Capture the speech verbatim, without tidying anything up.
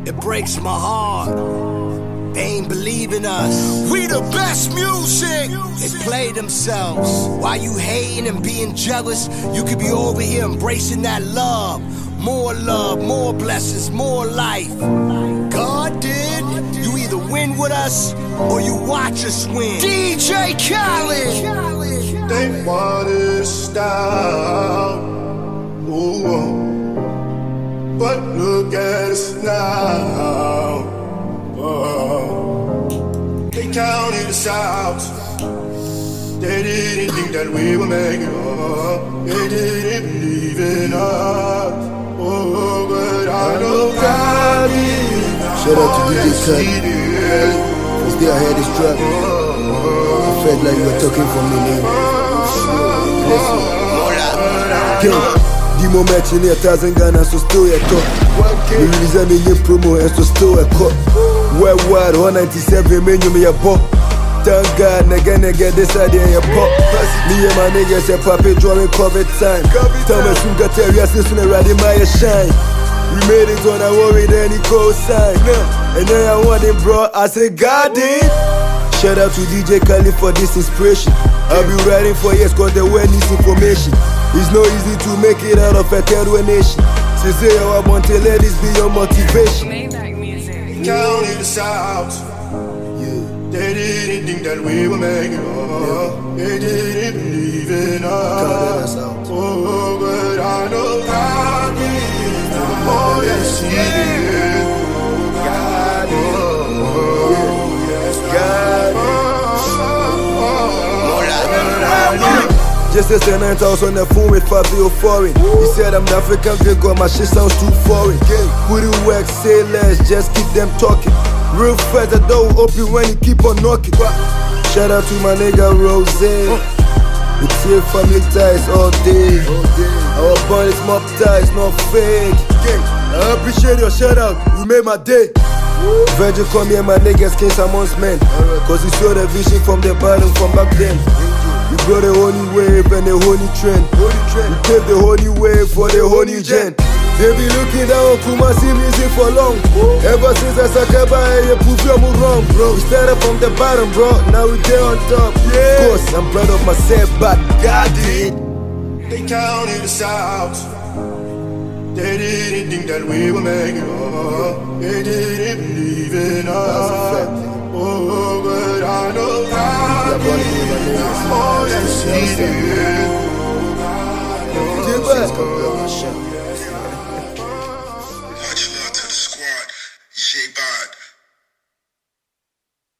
It breaks my heart. They ain't believing us. We the best music. They play themselves. Why you hating and being jealous? You could be over here embracing that love. More love, more blessings, more life. God did. You either win with us or you watch us win. D J Khaled. They want us style. Ooh. But look at us now. Oh. They counted us out. They didn't think that we would make it up. They didn't believe in us. Oh, but I know God is. Shout out to D J Khaled. First day I heard this track, I felt like you were talking for me, man. Listen. Dimo match in a thousand Ghana, so still a top. We release a million promo and so still a cup. Worldwide, one ninety-seven, man, you me a pop. Thank God, nigga, nigga, this idea in your pop. Me and my niggas, a puppy drawing COVID time. Tell me soon got tell you, since when I ride in my shine. We made it on a worry, then he co-sign. And then I want it, bro, I say, God did. Shout out to D J Khaled for this inspiration. I'll be writing for years cause they wear this information. It's not easy to make it out of a third world nation. Say say I want to let this be your motivation. Counted us out. Yeah. They didn't think that we would make it up. They didn't believe in us. Oh, but I know God is. Oh, yes, He did. God is. Oh, yes, God is. Just as the night I was on the phone with Fabio Foreign. He said I'm the African figure, my shit sounds too foreign. Put it work, say less, just keep them talking. Real fast, the door will open when you keep on knocking. Shout out to my nigga Rose. It's here family ties all day. Our bond is mob ties, not fake. I appreciate your shout out, you made my day. Virgil call me and my niggas Kings amongst men. Cause he saw the vision from the bottom from back then. We brought the holy wave and the holy trend. We paved the holy wave for the holy gen. They be looking down on Kumasi music for long. Ever since I Sakaba, you prove you're wrong, bro. We started from the bottom, bro. Now we there on top. Yeah. Of course, I'm proud of myself, but God did. They counted us out. They didn't think that we would make it up. They didn't believe in us. Oh, but I know God is. Oh, yes, He did. Much love to the squad. J-Bod.